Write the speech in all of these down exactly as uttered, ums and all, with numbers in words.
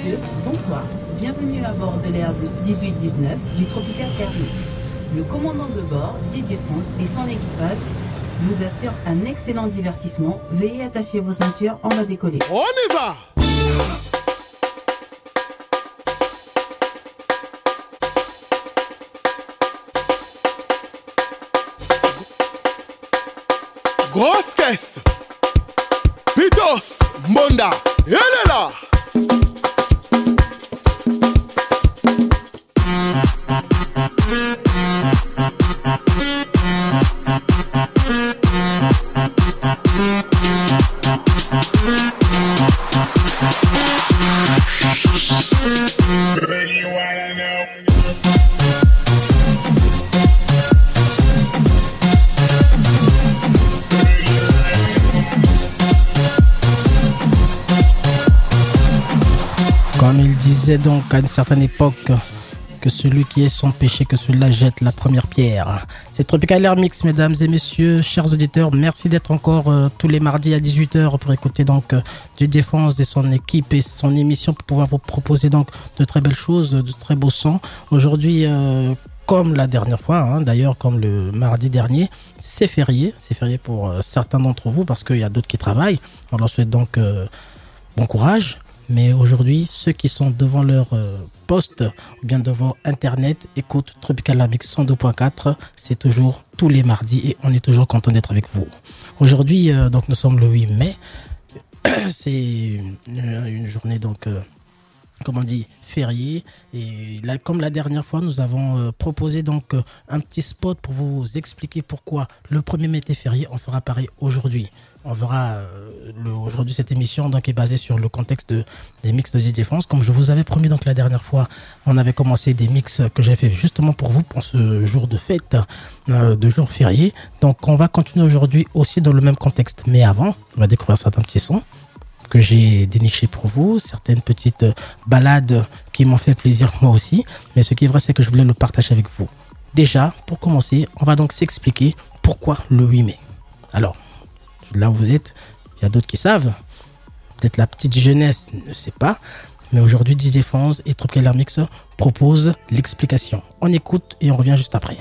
messieurs, bonsoir. Bienvenue à bord de l'Airbus dix-huit dix-neuf du Tropical Air Mix. Le commandant de bord, Didier Fonce, et son équipage vous assurent un excellent divertissement. Veuillez attacher vos ceintures, on va décoller. On y va! Grosse caisse! Pitos! Monda! Elle est là! Comme il disait donc à une certaine époque que celui qui est sans péché, que celui-là jette la première pierre. C'est Tropical Air Mix, mesdames et messieurs, chers auditeurs. Merci d'être encore euh, tous les mardis à dix-huit heures pour écouter donc euh, Didier Fonce et son équipe et son émission pour pouvoir vous proposer donc de très belles choses, de très beaux sons. Aujourd'hui, euh, comme la dernière fois, hein, d'ailleurs comme le mardi dernier, c'est férié. C'est férié pour euh, certains d'entre vous parce qu'il y a d'autres qui travaillent. On leur souhaite donc euh, bon courage. Mais aujourd'hui, ceux qui sont devant leur euh, poste ou bien devant Internet écoutent Tropical Air Mix cent deux point quatre. C'est toujours tous les mardis et on est toujours content d'être avec vous. Aujourd'hui, euh, donc nous sommes le huit mai. C'est une, une journée donc, euh, comme on dit, fériée. Et là, comme la dernière fois, nous avons euh, proposé donc euh, un petit spot pour vous expliquer pourquoi le premier mai était férié. On fera pareil aujourd'hui. On verra euh, le, aujourd'hui cette émission donc est basée sur le contexte de, des mix de Didier Fonce. Comme je vous avais promis donc la dernière fois, on avait commencé des mix que j'ai fait justement pour vous pour ce jour de fête, euh, de jour férié. Donc on va continuer aujourd'hui aussi dans le même contexte. Mais avant, on va découvrir certains petits sons que j'ai dénichés pour vous, certaines petites balades qui m'ont fait plaisir moi aussi. Mais ce qui est vrai, c'est que je voulais le partager avec vous. Déjà, pour commencer, on va donc s'expliquer pourquoi le huit mai. Alors, là où vous êtes, il y a d'autres qui savent. Peut-être la petite jeunesse ne sait pas. Mais aujourd'hui, Didier Fonce et Tropical Air Mix proposent l'explication. On écoute et on revient juste après.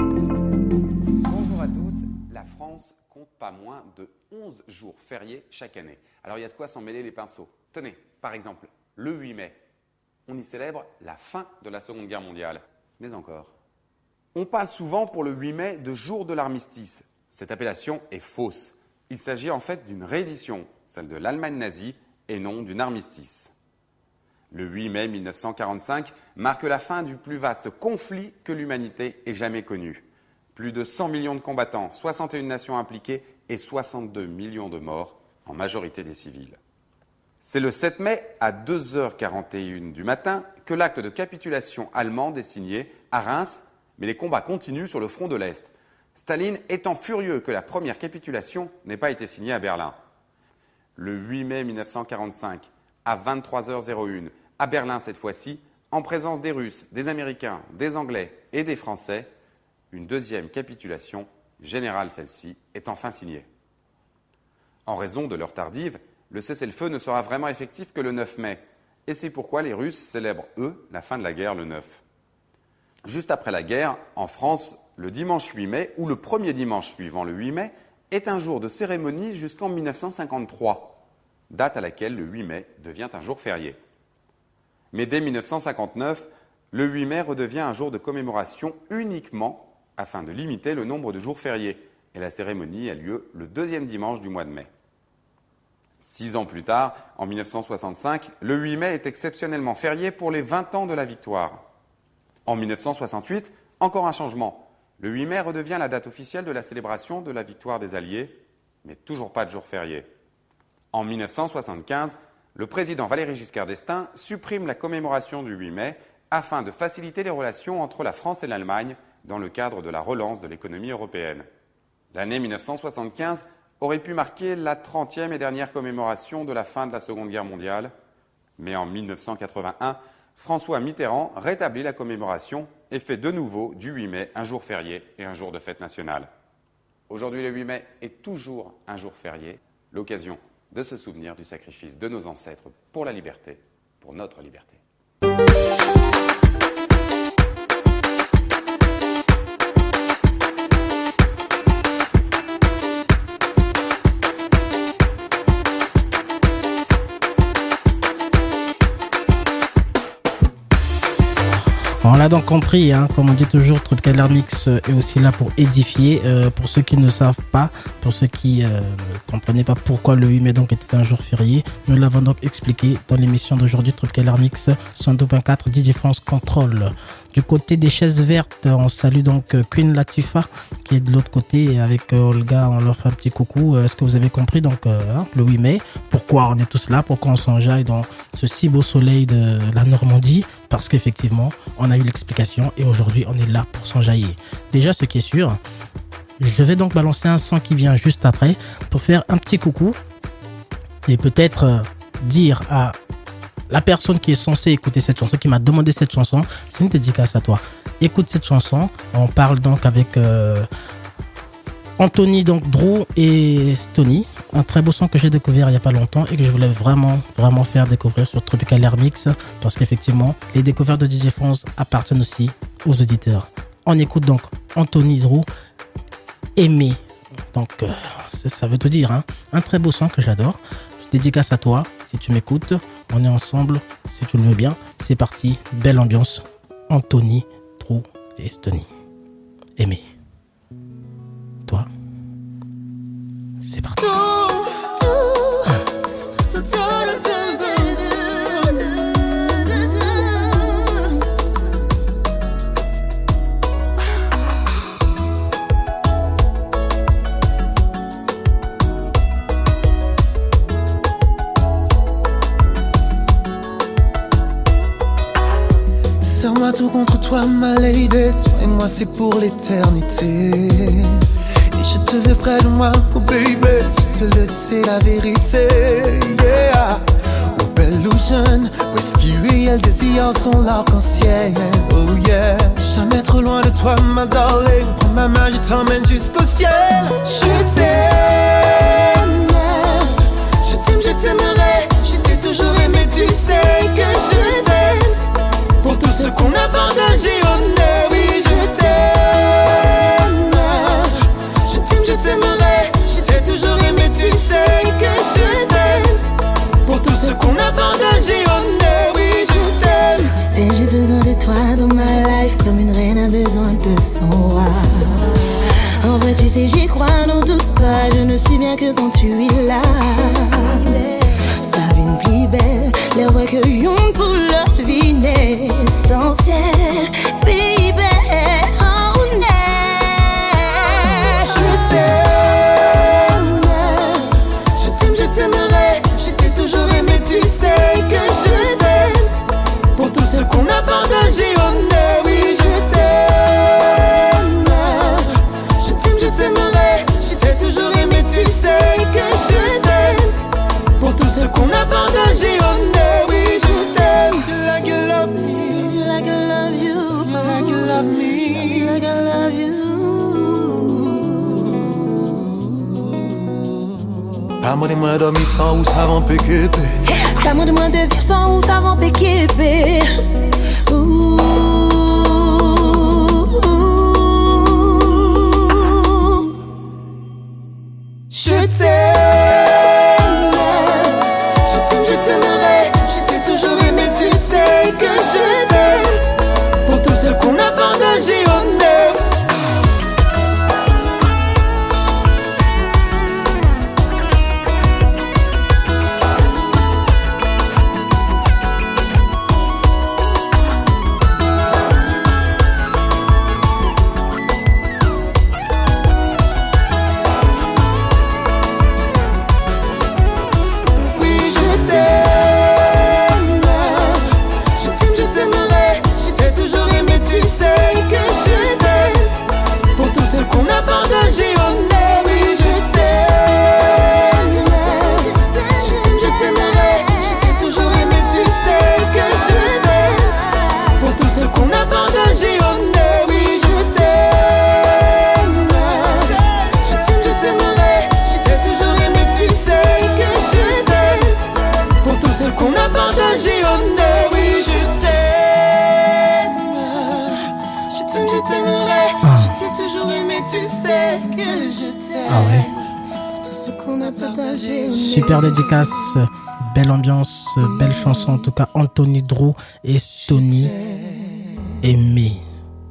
Bonjour à tous. La France compte pas moins de onze jours fériés chaque année. Alors il y a de quoi s'en mêler les pinceaux. Tenez, par exemple, le huit mai, on y célèbre la fin de la Seconde Guerre mondiale. Mais encore. On parle souvent pour le huit mai de jour de l'armistice. Cette appellation est fausse. Il s'agit en fait d'une réédition, celle de l'Allemagne nazie, et non d'une armistice. Le huit mai mille neuf cent quarante-cinq marque la fin du plus vaste conflit que l'humanité ait jamais connu. Plus de cent millions de combattants, soixante et une nations impliquées et soixante-deux millions de morts, en majorité des civils. C'est le sept mai, à deux heures quarante et une du matin, que l'acte de capitulation allemande est signé à Reims, mais les combats continuent sur le front de l'Est. Staline étant furieux que la première capitulation n'ait pas été signée à Berlin. Le huit mai mille neuf cent quarante-cinq, à vingt-trois heures une, à Berlin cette fois-ci, en présence des Russes, des Américains, des Anglais et des Français, une deuxième capitulation, générale celle-ci, est enfin signée. En raison de l'heure tardive, le cessez-le-feu ne sera vraiment effectif que le neuf mai, et c'est pourquoi les Russes célèbrent, eux, la fin de la guerre le neuf. Juste après la guerre, en France, le dimanche huit mai, ou le premier dimanche suivant le huit mai, est un jour de cérémonie jusqu'en mille neuf cent cinquante-trois, date à laquelle le huit mai devient un jour férié. Mais dès mille neuf cent cinquante-neuf, le huit mai redevient un jour de commémoration uniquement afin de limiter le nombre de jours fériés, et la cérémonie a lieu le deuxième dimanche du mois de mai. Six ans plus tard, en mille neuf cent soixante-cinq, le huit mai est exceptionnellement férié pour les vingt ans de la victoire. En mille neuf cent soixante-huit, encore un changement. Le huit mai redevient la date officielle de la célébration de la victoire des Alliés, mais toujours pas de jour férié. En mille neuf cent soixante-quinze, le président Valéry Giscard d'Estaing supprime la commémoration du huit mai afin de faciliter les relations entre la France et l'Allemagne dans le cadre de la relance de l'économie européenne. L'année mille neuf cent soixante-quinze aurait pu marquer la trentième et dernière commémoration de la fin de la Seconde Guerre mondiale, mais en mille neuf cent quatre-vingt-un, François Mitterrand rétablit la commémoration et fait de nouveau du huit mai un jour férié et un jour de fête nationale. Aujourd'hui, le huit mai est toujours un jour férié, l'occasion de se souvenir du sacrifice de nos ancêtres pour la liberté pour notre liberté. On l'a donc compris, hein, comme on dit toujours, Tropical Air Mix est aussi là pour édifier. Euh, pour ceux qui ne savent pas, pour ceux qui euh, ne comprenaient pas pourquoi le huit mai donc était un jour férié, nous l'avons donc expliqué dans l'émission d'aujourd'hui, Tropical Air Mix cent deux point quatre D J France Control. Du côté des chaises vertes, on salue donc Queen Latifah qui est de l'autre côté avec Olga, on leur fait un petit coucou. Est-ce que vous avez compris donc euh, hein, le huit mai, pourquoi on est tous là, pourquoi on s'enjaille dans ce si beau soleil de la Normandie? Parce qu'effectivement, on a eu l'explication et aujourd'hui on est là pour s'enjailler. Déjà, ce qui est sûr, je vais donc balancer un son qui vient juste après pour faire un petit coucou et peut-être euh, dire à la personne qui est censée écouter cette chanson, qui m'a demandé cette chanson, c'est une dédicace à toi. Écoute cette chanson. On parle donc avec euh, Anthony donc Drew et Stony, un très beau son que j'ai découvert il n'y a pas longtemps et que je voulais vraiment vraiment faire découvrir sur Tropical Air Mix parce qu'effectivement les découvertes de D J France appartiennent aussi aux auditeurs. On écoute donc Anthony Drew, Aimer. Donc euh, ça veut tout dire, hein. Un très beau son que j'adore. Dédicace à toi si tu m'écoutes. On est ensemble si tu le veux bien. C'est parti, belle ambiance. Anthony, Drew et Stony. Aimer. Toi. C'est parti. Serre-moi tout contre toi, ma lady. Toi et moi, c'est pour l'éternité. Et je te veux près de moi, oh baby. Je te le dis, c'est la vérité. Yeah. Oh belle ou jeune, où est-ce qu'irréel désir son l'arc-en-ciel. Oh yeah. Jamais trop loin de toi, ma darling. Prends ma main, je t'emmène jusqu'au ciel. Je t'aime. Je t'aime, je t'aimerai. Je t'ai toujours aimé, tu sais que je t'aime. Pour tout ce qu'on a partagé, oh no, oui, je t'aime. Je t'aime, je t'aimerai. Je t'ai toujours aimé, tu sais que je t'aime. Pour tout ce qu'on a partagé, oh no, oui, je t'aime. Tu sais, j'ai besoin de toi dans ma life, comme une reine a besoin de son roi. En vrai, tu sais, j'y crois, n'en doute pas. Je ne suis bien que quand tu es là. Ça vient plus belle, les recueillons pour leur vie essentielle, baby, oh no. Je t'aime, je t'aime, je t'aimerai. Je t'ai toujours aimé, tu sais que je t'aime. Pour tout ce qu'on a partagé, oh no, oui, je t'aime. Je t'aime, je t'aimerai. Je t'ai toujours aimé, tu sais que je t'aime. Pour tout ce qu'on a partagé, oh no, oui, je t'aime. Like you love me, Like I love you, like you love me, like I love you. Parle-moi de moi dormir sans ou savant péquépé. Parle-moi de moi de vivre sans ou savant péquépé. Ouh. Je t'aime, je t'aime, je t'aimerai. Je t'ai toujours aimé, tu sais que je t'aime. Pour tout ce qu'on a partagé, oh no. à partager. Super dédicace, belle ambiance, belle chanson. En tout cas, Anthony Drew et Stony Aimé.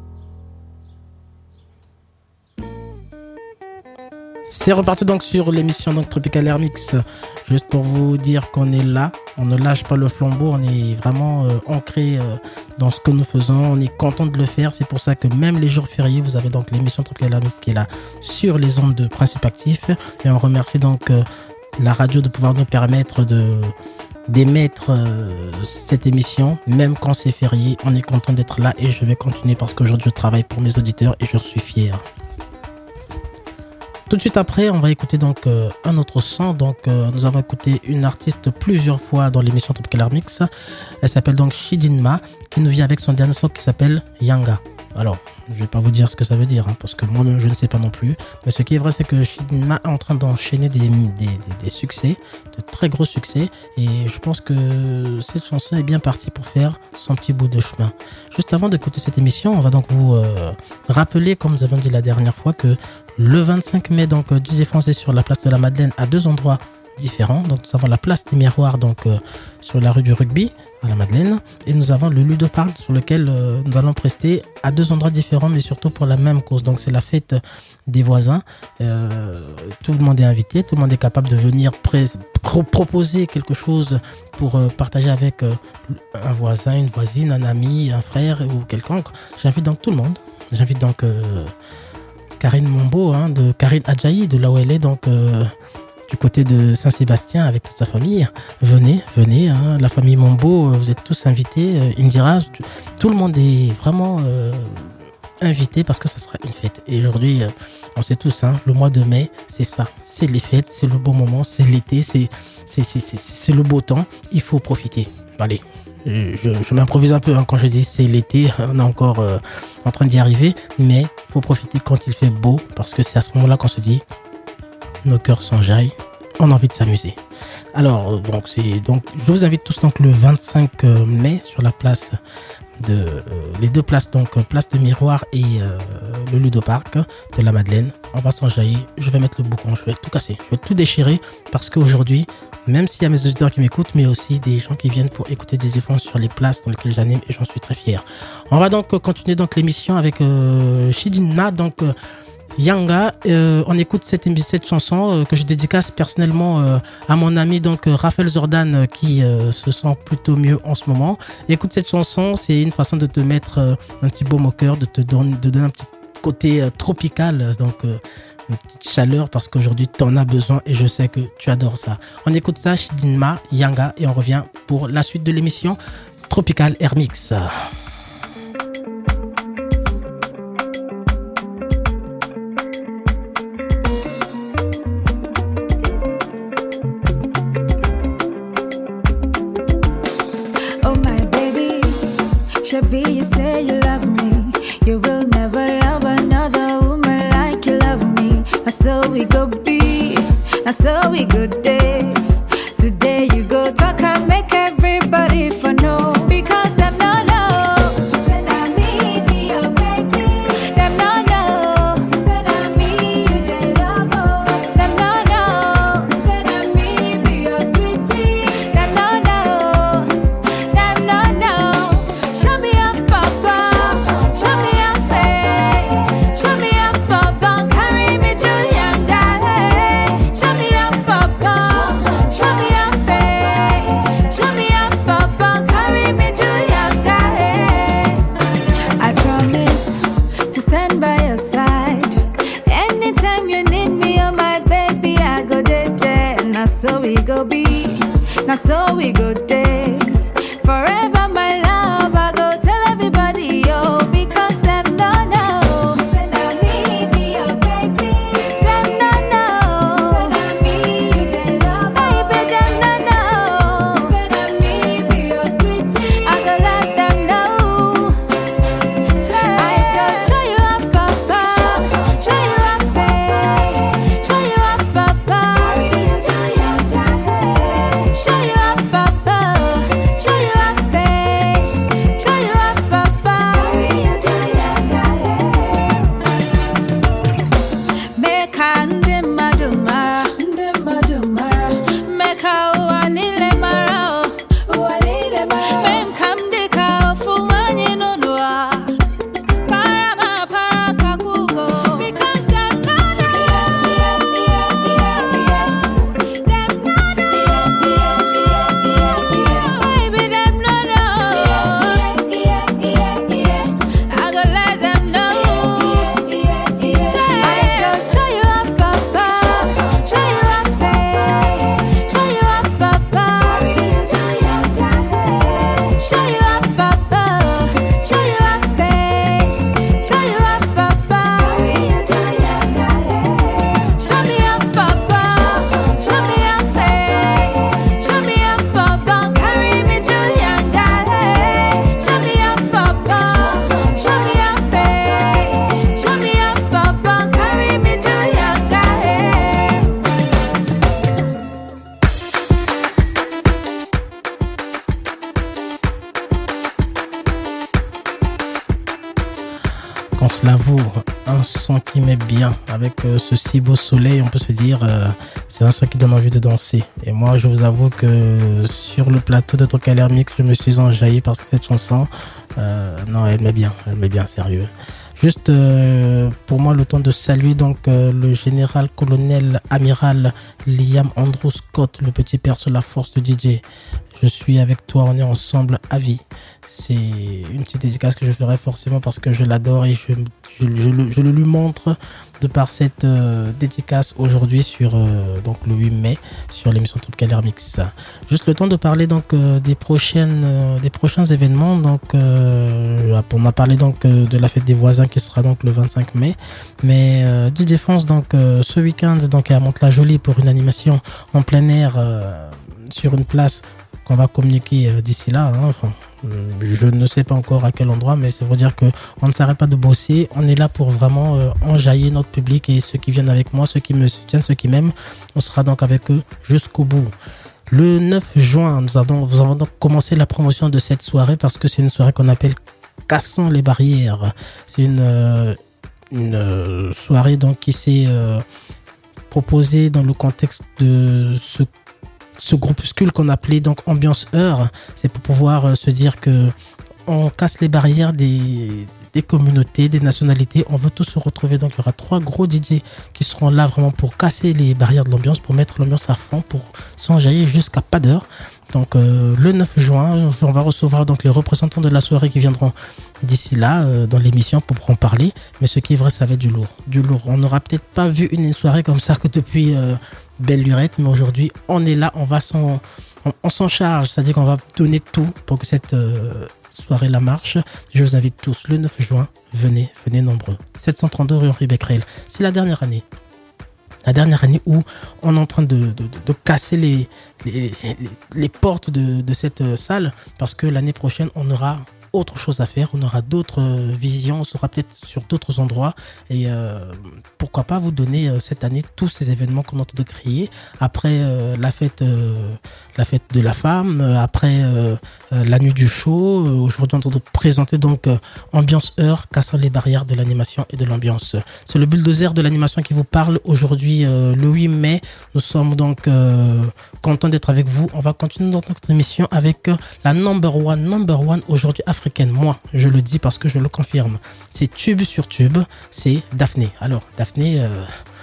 C'est reparti donc sur l'émission donc Tropical Air Mix. Juste pour vous dire qu'on est là, on ne lâche pas le flambeau, on est vraiment euh, ancré euh, dans ce que nous faisons, on est content de le faire. C'est pour ça que même les jours fériés, vous avez donc l'émission Tropical Air Mix qui est là sur les ondes de Principe Actif. Et on remercie donc euh, la radio de pouvoir nous permettre de d'émettre euh, cette émission, même quand c'est férié. On est content d'être là et je vais continuer parce qu'aujourd'hui je travaille pour mes auditeurs et je suis fier. Tout de suite après, on va écouter donc euh, un autre son. Donc, euh, nous avons écouté une artiste plusieurs fois dans l'émission Tropical Air Mix. Elle s'appelle donc Chidinma, qui nous vient avec son dernier son qui s'appelle Yanga. Alors, je ne vais pas vous dire ce que ça veut dire, hein, parce que moi-même je ne sais pas non plus. Mais ce qui est vrai, c'est que Chidinma est en train d'enchaîner des, des, des, des succès, de très gros succès. Et je pense que cette chanson est bien partie pour faire son petit bout de chemin. Juste avant d'écouter cette émission, on va donc vous euh, rappeler, comme nous avons dit la dernière fois, que le vingt-cinq mai, donc, D J France est sur la place de la Madeleine à deux endroits différents. Donc, nous avons la place des Miroirs, donc, euh, sur la rue du Rugby, à la Madeleine. Et nous avons le Ludopark, sur lequel euh, nous allons prester à deux endroits différents, mais surtout pour la même cause. Donc, c'est la fête des voisins. Euh, tout le monde est invité, tout le monde est capable de venir pré- pro- proposer quelque chose pour euh, partager avec euh, un voisin, une voisine, un ami, un frère ou quelconque. J'invite donc tout le monde. J'invite donc... Euh, Karine Mombo, hein, de Karine Adjaï, de là où elle est, donc euh, du côté de Saint-Sébastien avec toute sa famille. Venez, venez, hein, la famille Mombo, vous êtes tous invités. Euh, Indira, tout le monde est vraiment euh, invité parce que ça sera une fête. Et aujourd'hui, euh, on sait tous, hein, le mois de mai, c'est ça, c'est les fêtes, c'est le beau moment, c'est l'été, c'est, c'est, c'est, c'est, c'est le beau temps. Il faut profiter. Allez. Je, je m'improvise un peu hein, quand je dis c'est l'été, on est encore euh, en train d'y arriver, mais il faut profiter quand il fait beau parce que c'est à ce moment-là qu'on se dit nos cœurs s'enjaillent, on a envie de s'amuser. Alors donc c'est donc je vous invite tous donc le vingt-cinq mai sur la place de euh, les deux places donc place de Miroir et euh, le Ludopark de la Madeleine. On va s'enjailler, je vais mettre le boucan, je vais tout casser, je vais tout déchirer parce qu'aujourd'hui, même s'il y a mes auditeurs qui m'écoutent, mais aussi des gens qui viennent pour écouter des défenses sur les places dans lesquelles j'anime et j'en suis très fier. On va donc continuer donc l'émission avec euh, Chidinma, donc euh, Yanga. Euh, on écoute cette, cette chanson euh, que je dédicace personnellement euh, à mon ami donc euh, Raphaël Zordan euh, qui euh, se sent plutôt mieux en ce moment. Écoute cette chanson, c'est une façon de te mettre euh, un petit baume au cœur, de te donner, de donner un petit côté euh, tropical, donc euh, une petite chaleur parce qu'aujourd'hui tu en as besoin et je sais que tu adores ça. On écoute ça, Chidinma, Yanga, et on revient pour la suite de l'émission Tropical Air Mix. Oh my baby, Shabby, you say you love me. You will never love another woman like you love me. I saw we go be, I saw we go day. Today you go talk and make everybody for know. Because them no know. Say that me be your baby. Them no know. Say that me you they love oh. Them no know. Say that me be your sweetie. Them no know. Them no know. Show me up, Papa. Show me up, hey. Show me up, Papa. Carry me to Yanga, hey. Show me up, Papa. qu'on se l'avoue, un son qui met bien. Avec euh, ce si beau soleil, on peut se dire, euh, c'est un son qui donne envie de danser. Et moi, je vous avoue que sur le plateau de Tropical Air Mix, je me suis enjaillé parce que cette chanson, euh, non, elle met bien, elle met bien, sérieux. Juste euh, pour moi le temps de saluer donc euh, le général colonel amiral Liam Andrew Scott, le petit père sur la force de D J. Je suis avec toi, on est ensemble à vie. C'est une petite dédicace que je ferai forcément parce que je l'adore et je, je, je, le, je le lui montre de par cette euh, dédicace aujourd'hui sur euh, donc le huit mai sur l'émission Tropical Air Mix. Juste le temps de parler donc euh, des prochaines euh, des prochains événements. Donc euh, on a parlé donc euh, de la fête des voisins qui sera donc le vingt-cinq mai, mais euh, D J France donc euh, ce week-end donc à Mantes-la-Jolie pour une animation en plein air euh, sur une place qu'on va communiquer euh, d'ici là. Hein. Enfin, je ne sais pas encore à quel endroit, mais c'est pour dire que on ne s'arrête pas de bosser. On est là pour vraiment euh, enjailler notre public et ceux qui viennent avec moi, ceux qui me soutiennent, ceux qui m'aiment. On sera donc avec eux jusqu'au bout. Le neuf juin, nous avons, nous avons donc commencé la promotion de cette soirée parce que c'est une soirée qu'on appelle Cassons les barrières. C'est une, euh, une euh, soirée donc qui s'est euh, proposée dans le contexte de ce ce groupuscule qu'on appelait donc Ambiance Heure. C'est pour pouvoir euh, se dire que on casse les barrières des, des communautés, des nationalités. On veut tous se retrouver. Donc il y aura trois gros D J qui seront là vraiment pour casser les barrières de l'ambiance, pour mettre l'ambiance à fond, pour s'enjailler jusqu'à pas d'heure. Donc euh, le neuf juin, on va recevoir donc les représentants de la soirée qui viendront d'ici là euh, dans l'émission pour en parler. Mais ce qui est vrai, ça va être du lourd. Du lourd. On n'aura peut-être pas vu une, une soirée comme ça que depuis euh, Belle Lurette, mais aujourd'hui on est là, on va s'en, on, on s'en charge. C'est-à-dire qu'on va donner tout pour que cette euh, soirée la marche. Je vous invite tous le neuf juin, venez, venez nombreux. sept cent trente-deux rue Henri Becquerel. C'est la dernière année. La dernière année où on est en train de, de, de, de casser les, les, les, les portes de, de cette salle parce que l'année prochaine, on aura autre chose à faire, on aura d'autres visions, on sera peut-être sur d'autres endroits et euh, pourquoi pas vous donner euh, cette année tous ces événements qu'on est en train de créer après euh, la fête euh, la fête de la femme, euh, après euh, euh, la nuit du show. Euh, aujourd'hui on est en train de présenter donc euh, Ambiance Heure, cassant les barrières de l'animation et de l'ambiance. C'est le bulldozer de l'animation qui vous parle aujourd'hui euh, le huit mai. Nous sommes donc euh, contents d'être avec vous. On va continuer notre émission avec euh, la number one number one aujourd'hui africaine. Moi, je le dis parce que je le confirme. C'est tube sur tube, c'est Daphné. Alors, Daphné, euh,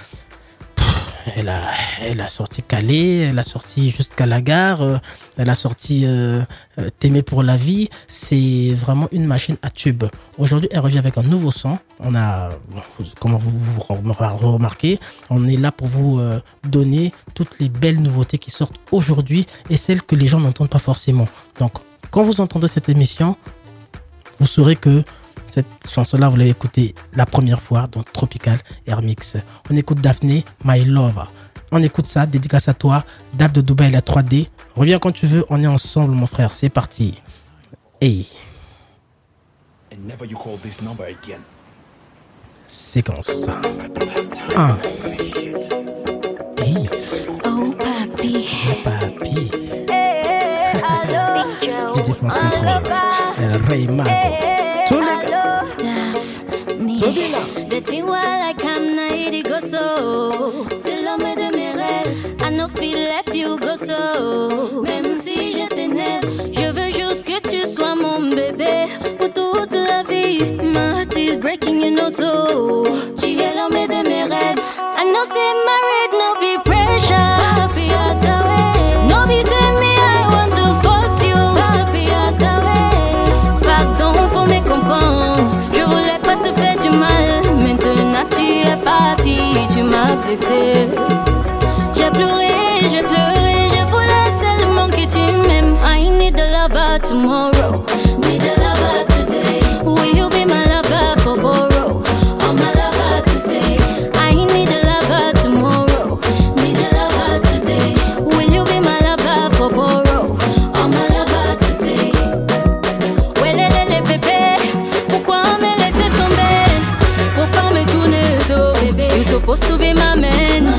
pff, elle, a, elle a sorti Calais, elle a sorti Jusqu'à la gare, euh, elle a sorti euh, euh, T'aimer pour la vie. C'est vraiment une machine à tube. Aujourd'hui, elle revient avec un nouveau son. On a, comment vous vous remarquez, on est là pour vous euh, donner toutes les belles nouveautés qui sortent aujourd'hui et celles que les gens n'entendent pas forcément. Donc, quand vous entendez cette émission, vous saurez que cette chanson-là, vous l'avez écoutée la première fois dans Tropical Air Mix. On écoute Daphné, My Love. On écoute ça, dédicace à toi, Dave de Dubaï, la trois D. Reviens quand tu veux, on est ensemble, mon frère. C'est parti. Hey. And never you call this number again. Séquence. un. Hey. Oh, papi. Oh, papi. D J France Control. El Rey Mago. Tous les gars. Tobina. De Tiwa like I'm ninety go so. C'est l'homme de mes rêves. I know feel left you go so. Même si je t'énerve, je veux juste que tu sois mon bébé pour toute la vie. My heart is breaking, you know so. Tu es l'homme de mes rêves. I know say married, no be pressure. Happy as a way. No be say me, I want to force you. Happy as a way. Pardon pour me comprendre. Je voulais pas te faire du mal. Maintenant tu es parti, tu m'as blessé. J'ai pleuré, j'ai pleuré. Je voulais seulement que tu m'aimes. I need a lover tomorrow. Need a lover today. Will you be my lover for borrow? Or my lover to stay? I need a lover tomorrow. Need a lover today. Will you be my lover for borrow? Or my lover to stay? Welelele bébé, pourquoi me laisser tomber? Pourquoi me tourner le dos? You're supposed to be my man.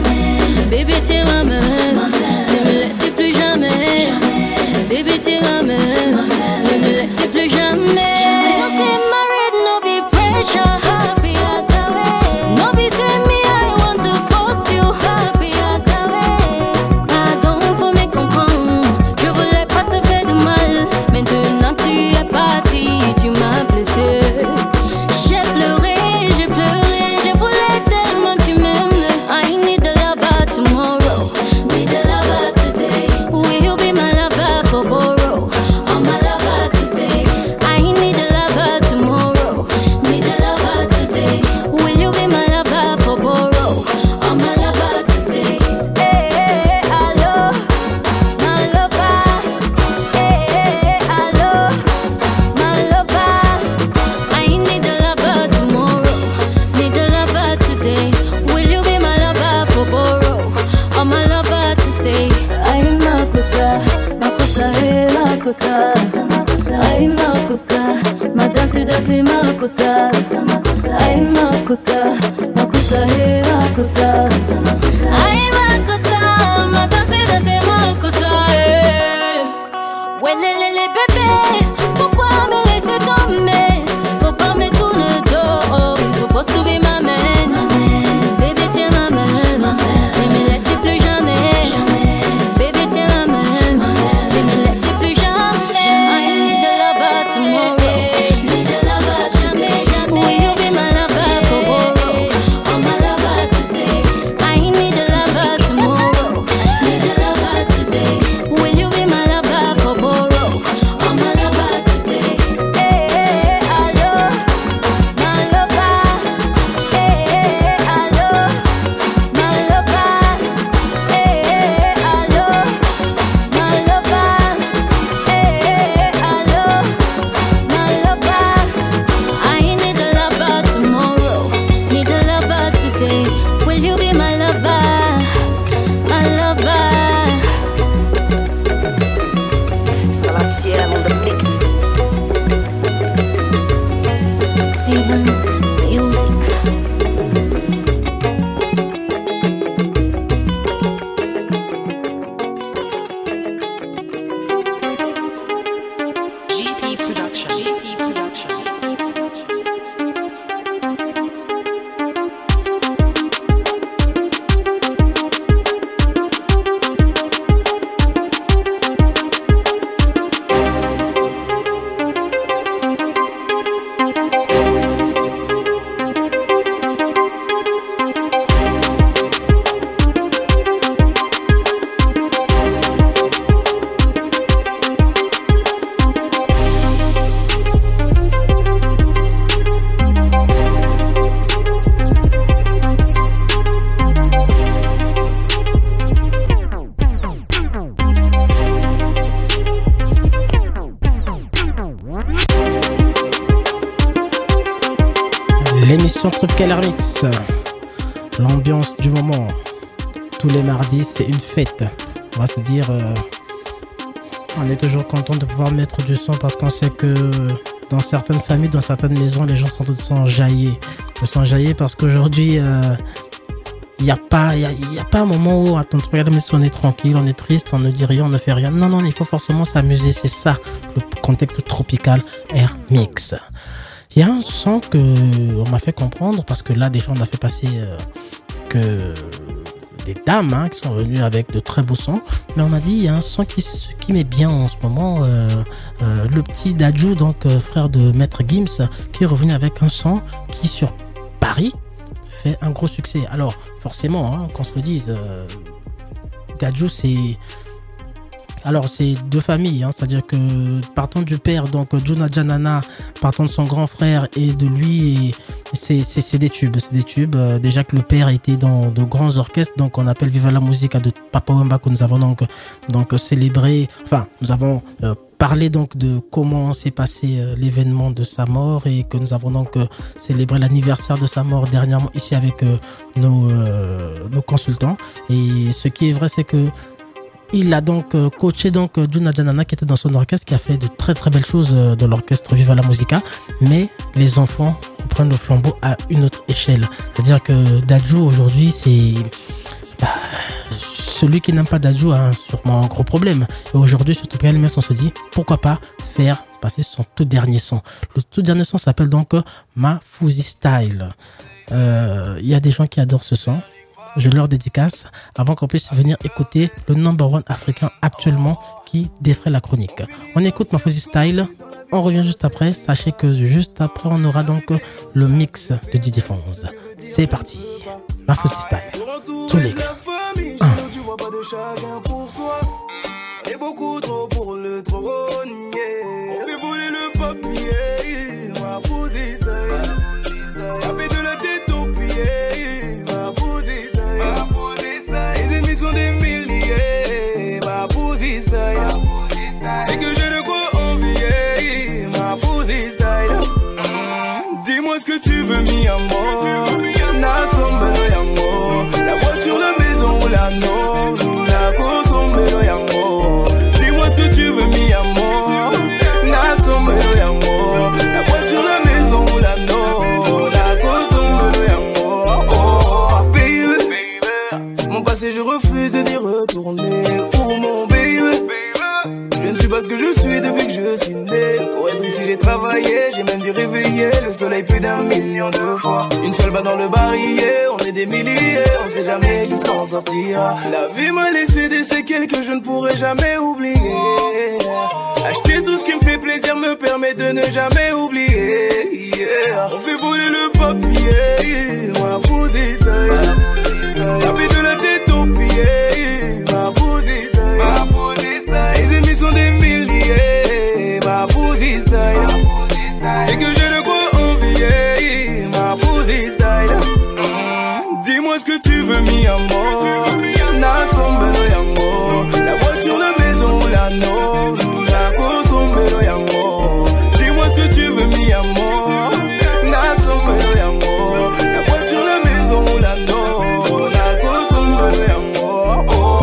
makosa, madanse danse makosa, ay makosa, makosa hey makosa, ay makosa, madanse danse makosa hey. Welelele bébé, pourquoi me laisser tomber? Faut pas me tourner dos, faut pas sauver ma main. Bébé tiens ma main, ne me laisse plus jamais. Bébé tiens ma main, ne me laisse plus jamais. I need a lover tomorrow, need a lover jamais, jamais. Will you be my lover tomorrow? Oh my lover today. I need a lover tomorrow, need a lover today. Will you be my lover for borrow? Oh my lover today. Hey, hey, hello, my lover. Hey, hey, hello, my lover. Hey, hey, hello, my lover. Hey, hey, hello, my lover. I need a lover tomorrow, need a lover today. Will you be my lover, my lover? Salatiel on the mix. Stevens Music. G P Production. G P Production. L'émission Tropical Air Mix, l'ambiance du moment. Tous les mardis, c'est une fête. On va se dire, euh, on est toujours content de pouvoir mettre du son parce qu'on sait que dans certaines familles, dans certaines maisons, les gens sont en train de s'enjailler. De s'enjailler parce qu'aujourd'hui, euh, il n'y a pas, il y a, y a pas un moment où attends, on est tranquille, on est triste, on ne dit rien, on ne fait rien. Non, non, il faut forcément s'amuser. C'est ça, le contexte Tropical Air Mix. Il y a un son que on m'a fait comprendre parce que là déjà on a fait passer euh, que des dames hein, qui sont venues avec de très beaux sons, mais on m'a dit il y a un son qui, qui met bien en ce moment, euh, euh, le petit Dadju, donc euh, frère de Maître Gims, qui est revenu avec un son qui sur Paris fait un gros succès. Alors forcément, hein, qu'on se le dise, euh, Dadju c'est Alors c'est deux familles, hein, c'est-à-dire que partant du père, donc Juna Janana, partant de son grand frère et de lui, et c'est, c'est, c'est des tubes, c'est des tubes. Euh, déjà que le père était dans de grands orchestres, donc on appelle Viva la Musica de Papa Wemba que nous avons donc donc célébré. Enfin, nous avons euh, parlé donc de comment s'est passé euh, l'événement de sa mort et que nous avons donc euh, célébré l'anniversaire de sa mort dernièrement ici avec euh, nos euh, nos consultants. Et ce qui est vrai, c'est que il a donc coaché donc Juna Janana qui était dans son orchestre, qui a fait de très très belles choses de l'orchestre Viva la Musica, mais les enfants reprennent le flambeau à une autre échelle. C'est-à-dire que Dadju aujourd'hui c'est bah, celui qui n'aime pas Dadju a sûrement un gros problème. Et aujourd'hui sur Tropical Air Mix on se dit pourquoi pas faire passer son tout dernier son. Le tout dernier son s'appelle donc Mafuzi Style. Il euh, y a des gens qui adorent ce son. Je leur dédicace avant qu'on puisse venir écouter le number one africain actuellement qui défraie la chronique. On écoute Mafuzi Style, on revient juste après. Sachez que juste après, on aura donc le mix de Didier Fonz. C'est parti, Mafuzi Style, tous les gars. Un. Et beaucoup trop pour le trône, yeah. On fait voler le papier, Mafuzi Style. Taper de la tête aux pieds, Mafuzi Style. Les ennemis sont des milliers, Mafuzi Style. C'est que j'ai de quoi envier, Mafuzi Style. Dis-moi ce que tu veux, mi amour. Nasombe lo yango. La voiture, la maison ou la non. La consomme lo yango. travailler, j'ai même dû réveiller le soleil plus d'un million de fois. Une seule balle dans le barillet, on est des milliers, on sait jamais qui s'en sortira. La vie m'a laissé des séquelles que je ne pourrai jamais oublier. Acheter tout ce qui me fait plaisir me permet de ne jamais oublier. Yeah. On fait voler le papier, ma fousie style. Ça fait de la tête aux pieds, ma fousie style. Les ennemis sont des milliers, ma fousie style. C'est que j'ai de quoi envier, ma fousie style. Mm. Dis-moi ce que tu veux, mi amor. Na sombelo yango. La voiture, la maison, la no. La course, sombelo yango. Dis-moi ce que tu veux, mi amor. Na sombelo yango. La voiture, la maison, la no. La course, sombelo yango. Oh.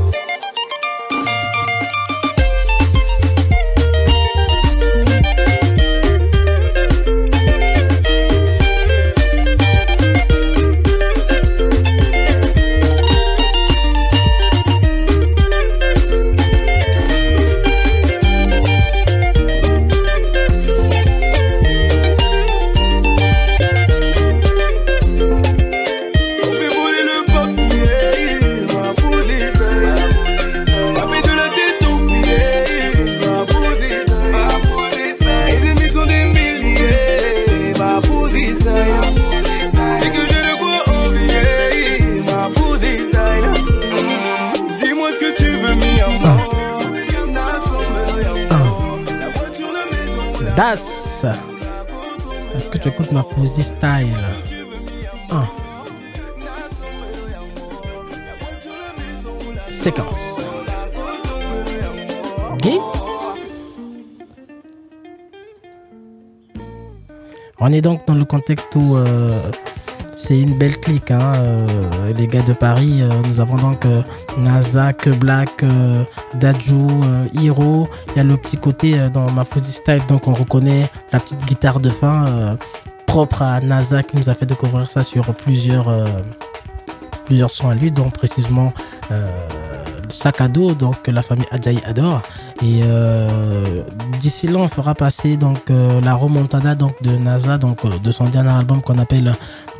Das. Est-ce que tu écoutes ma Fouzi style? Un. Séquence. Guy. On est donc dans le contexte où euh, c'est une belle clique, hein, euh, les gars de Paris. Euh, nous avons donc euh, Nazak, Black, euh, Dadju, euh, Hiro. Il y a le petit côté euh, dans ma Fouzi style, donc on reconnaît la petite guitare de fin euh, propre à Nazak qui nous a fait découvrir ça sur plusieurs, euh, plusieurs sons à lui, donc précisément euh, Sac à dos, donc la famille Adjaï adore. Et euh, d'ici là, on fera passer donc euh, la remontada donc de NASA, donc euh, de son dernier album qu'on appelle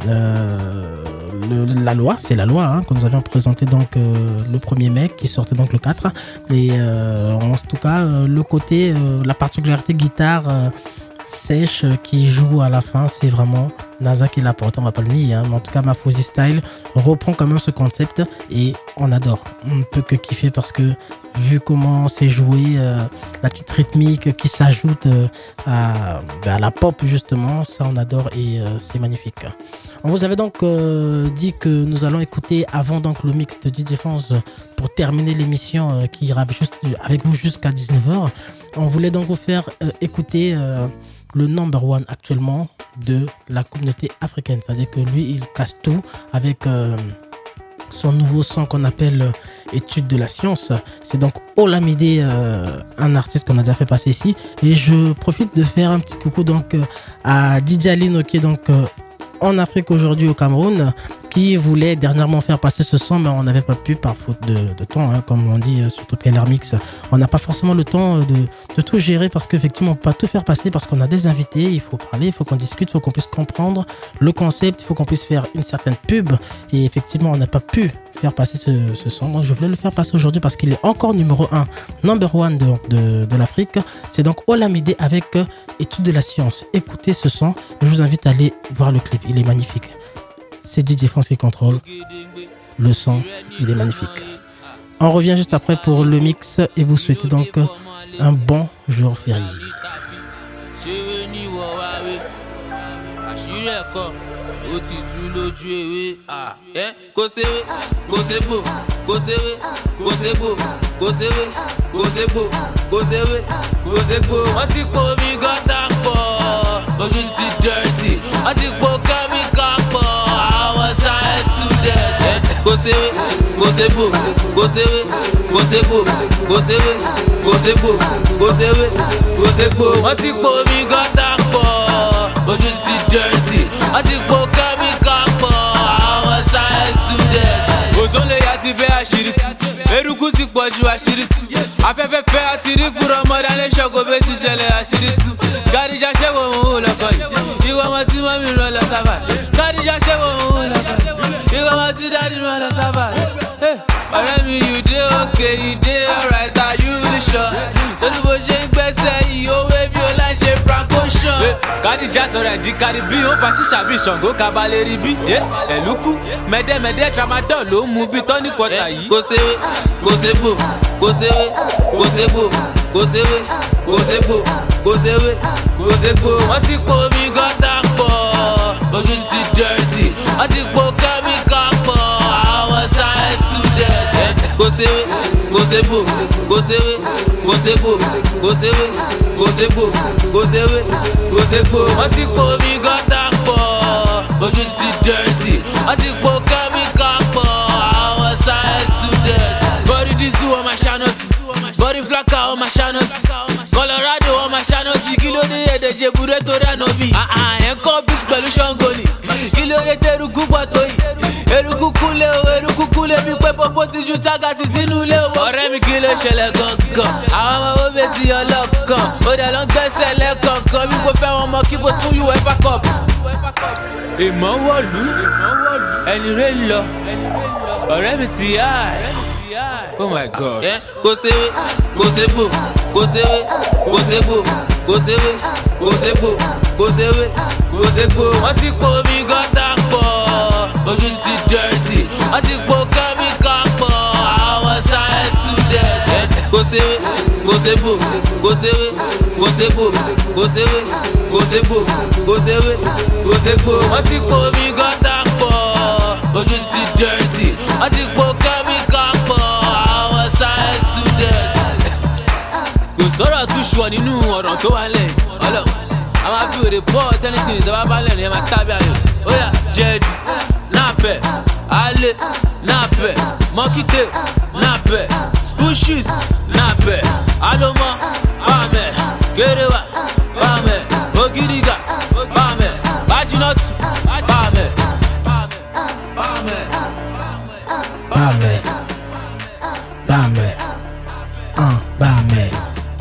euh, le, La Loi. C'est La Loi hein, que nous avions présenté donc euh, le premier mai, qui sortait donc le quatre. Et euh, en tout cas, euh, le côté, euh, la particularité guitare euh, sèche euh, qui joue à la fin, c'est vraiment NASA qui l'a porté, on va pas le nier, hein, mais en tout cas ma Fouzi style reprend quand même ce concept et on adore, on ne peut que kiffer parce que vu comment c'est joué, euh, la petite rythmique qui s'ajoute euh, à, à la pop justement, ça on adore et euh, c'est magnifique. On vous avait donc euh, dit que nous allons écouter avant donc le mix de D J France pour terminer l'émission euh, qui ira juste avec vous jusqu'à dix-neuf heures. On voulait donc vous faire euh, écouter euh, le number one actuellement de la communauté africaine. C'est-à-dire que lui, il casse tout avec euh, son nouveau son qu'on appelle euh, Étude de la science. C'est donc Olamide, euh, un artiste qu'on a déjà fait passer ici. Et je profite de faire un petit coucou donc euh, à D J Alino qui est donc euh, en Afrique aujourd'hui au Cameroun, qui voulait dernièrement faire passer ce son, mais on n'avait pas pu par faute de, de temps, hein, comme on dit, surtout P L R Mix. On n'a pas forcément le temps de, de tout gérer parce qu'effectivement, on ne peut pas tout faire passer parce qu'on a des invités, il faut parler, il faut qu'on discute, il faut qu'on puisse comprendre le concept, il faut qu'on puisse faire une certaine pub. Et effectivement, on n'a pas pu faire passer ce, ce son. Donc, je voulais le faire passer aujourd'hui parce qu'il est encore numéro un, number one de, de, de l'Afrique. C'est donc Olamide avec Étude de la science. Écoutez ce son. Je vous invite à aller voir le clip. Il est magnifique. C'est D J France qui contrôle. Le son, il est magnifique. On revient juste après pour le mix et vous souhaitez donc un bon jour férié. Go say it, go say boo, go say it, go say boo, go say it, go say boo, go say it, go say boo. Wọ́n ti po mi gọ́tà pọ̀, ojú ti dirty. Wọ́n ti po kẹ́míkà pọ̀, àwọn science students. Òzón lè yá sí bẹ́ẹ̀ àṣírí tú, eruku sì pọ̀ ju àṣírí tú. Afẹ́fẹ́ fẹ́ àti rí fúnra ọmọdé alẹ́ ṣọ́kò bẹ́ẹ̀ ti ṣẹlẹ̀ àṣírí tú. Gàdíjà Kadija sọ̀rọ̀ ẹ̀dí kárí bí ó fa ṣíṣà bí Ṣàngó kabalérí bí. Ẹ̀lúkú mẹ́dẹ́mẹ́dẹ́ tramadol ló ń mu bí tọ́ní kọta yìí. Kò séwé, kò ségbò, kò séwé, kò ségbò, kò séwé, kò ségbò, kò séwé, kò ségbò. Wọ́n ti po omi gọ́tà pọ̀, ojú ti dirty. Wọ́n ti po kẹ́míkà pọ̀, àwọn science student. Kò séwé, kò ségbò, kò séwé, kò ségbò, kò séwé, kò ségbò, kò séwé, kò ségbò. Wọ́n ti po omi gọ́tà pọ̀, ojú ti dirty. Wọ́n ti po kẹ́míkà pọ̀, àwọn science student. Body disu on my channels, body flaka on my channels. Colorado on my channels, kilo de edeje bure to ranobi. Ah ah, en ko bis pẹ̀lú Ṣàngó ni. Kilo de teruku pọ̀tó yìí. Eruku kule o, eruku kule bí pé popo ti ju tagasi sínú ilé o. Ọ̀rẹ́ mi kí ló ṣẹlẹ̀ gangan? Àwọn ọmọ owó bẹ ti ọlọ́kan. Ó dẹ̀ lọ ń gbẹ́sẹ̀ lẹ́kọ̀ọ̀kan. Bí kò fẹ́ wọn mọ kí bó fún UEFA Cup. Ìmọ̀ wọ̀lú, ẹni rẹ̀ lọ. Ọ̀rẹ́ mi ti yá ẹ̀. Oh my God. Kò séwé, kò ségbò, kò séwé, kò ségbò, kò séwé, kò ségbò, kò séwé, kò ségbò. Wọ́n ti po omi gọ́tà pọ̀, ojú ti dirty. Wọ́n ti po kẹ́míkà pọ̀, àwọn science student. Kò séwé, kò ségbò, kò séwé, kò ségbò, kò séwé, kò ségbò, kò séwé, kò ségbò. Wọ́n ti po omi gọ́tà pọ̀, ojú ti dirty. Wọ́n ti po kẹ́míkà pọ̀, àwọn science student. Kò sọ̀rọ̀ tún ṣùọ́ nínú ọ̀rọ̀ tó wà lẹ́yìn. Ọlọ́ àwọn afi òde bọ́ọ̀ tẹ́nitì ìjọba bá lẹ́nu ẹ̀ máa tábí ayò. Ó yá jẹ́ẹ̀dì náàpẹ̀ alẹ́ náàpẹ̀ mọ́kítẹ́ náàpẹ̀ school shoes náàpẹ̀ alọ́mọ bàmẹ̀ kéréwà bàmẹ̀ ògìrìgà bàmẹ̀ bájínọ́tù bàmẹ̀ bàmẹ̀ bàmẹ̀ bàmẹ̀ un bàmẹ̀.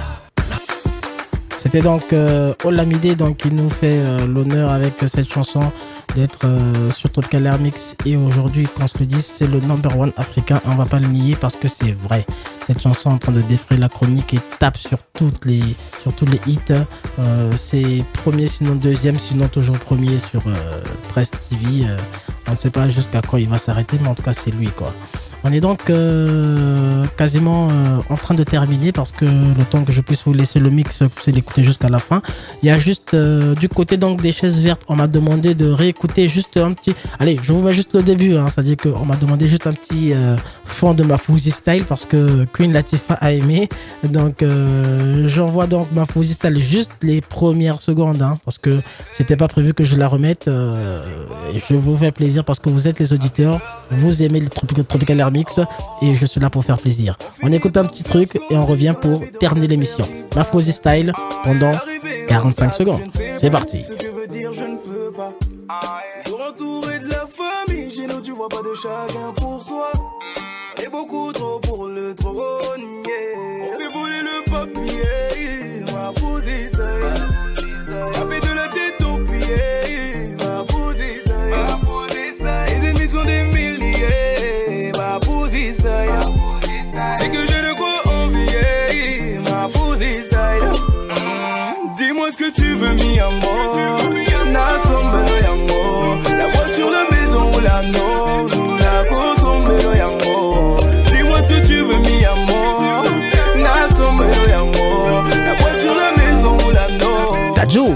C'était donc euh, Olamide donc, qui nous fait euh, l'honneur avec cette chanson d'être euh, sur Tropical Air Mix. Et aujourd'hui, qu'on se le dise, c'est le number one africain. On va pas le nier parce que c'est vrai. Cette chanson est en train de défrayer la chronique et tape sur, toutes les, sur tous les hits. Euh, c'est premier, sinon deuxième, sinon toujours premier sur euh, treize T V. Euh, on ne sait pas jusqu'à quand il va s'arrêter, mais en tout cas, c'est lui, quoi. On est donc euh, quasiment euh, en train de terminer parce que le temps que je puisse vous laisser le mix, vous puissiez l'écouter jusqu'à la fin. Il y a juste euh, du côté donc des chaises vertes, on m'a demandé de réécouter juste un petit... Allez, je vous mets juste le début, hein, c'est-à-dire qu'on m'a demandé juste un petit euh, fond de Mafouzi Style parce que Queen Latifah a aimé. Donc euh, j'envoie donc Mafouzi Style juste les premières secondes hein, parce que c'était pas prévu que je la remette. Euh, et je vous fais plaisir parce que vous êtes les auditeurs, vous aimez les Tropical, Tropical Air Mix et je suis là pour faire plaisir. On écoute un petit truc et on revient pour terminer l'émission. Mafouzi Style pendant quarante-cinq secondes. C'est parti. Ce que veut dire je ne peux pas. Toujours entouré de la famille, chez nous tu vois pas de chacun pour soi. On est beaucoup trop pour le trône, yeah. On fait voler le papier, Mafouzi Style. Taper de la tête aux pieds, Mafouzi Style. Les ennemis sont des milliers, Mafouzi Style. C'est que je ne crois envier, Mafouzi Style. Dis-moi ce que tu veux, mi amor. Na sombelo yango. La voiture, la maison ou la non. La go sombelo yango. Dis-moi ce que tu veux, mi amor. Na sombelo yango. La voiture, la maison ou la non. Tadjou.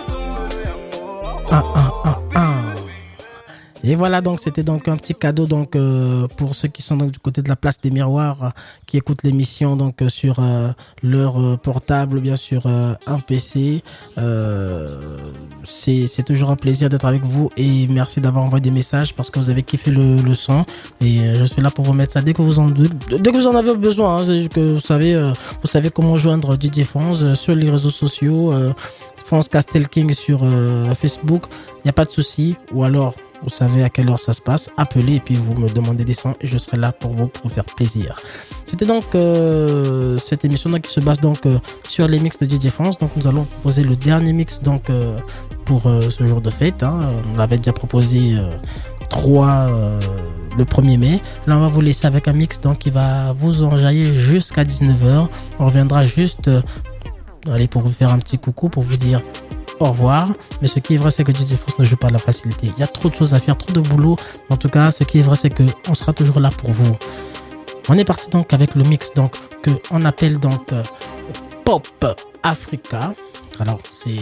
Ah, ah, ah, ah. Et voilà, donc c'était donc un petit cadeau donc euh, pour ceux qui sont donc du côté de la place des miroirs, euh, qui écoutent l'émission donc euh, sur euh, leur euh, portable, bien sûr euh, un P C. Euh, c'est c'est toujours un plaisir d'être avec vous et merci d'avoir envoyé des messages parce que vous avez kiffé le, le son et euh, je suis là pour vous mettre ça dès que vous en dès que vous en avez besoin. Hein, c'est que vous savez euh, vous savez comment joindre D J Fonz euh, sur les réseaux sociaux, euh, Fonz Castel King sur euh, Facebook. Il y a pas de souci ou alors vous savez à quelle heure ça se passe, appelez et puis vous me demandez des sons et je serai là pour vous pour faire plaisir. C'était donc euh, cette émission donc, qui se base donc euh, sur les mix de D J France. Donc nous allons vous proposer le dernier mix donc euh, pour euh, ce jour de fête. Hein. On avait déjà proposé euh, trois euh, le premier mai. Là on va vous laisser avec un mix donc qui va vous enjailler jusqu'à dix-neuf heures. On reviendra juste euh, allez, pour vous faire un petit coucou, pour vous dire au revoir. Mais ce qui est vrai, c'est que D J Fonce ne joue pas la facilité. Il y a trop de choses à faire, trop de boulot. En tout cas, ce qui est vrai, c'est qu'on sera toujours là pour vous. On est parti donc avec le mix donc, que on appelle donc euh, Pop Africa. Alors, c'est...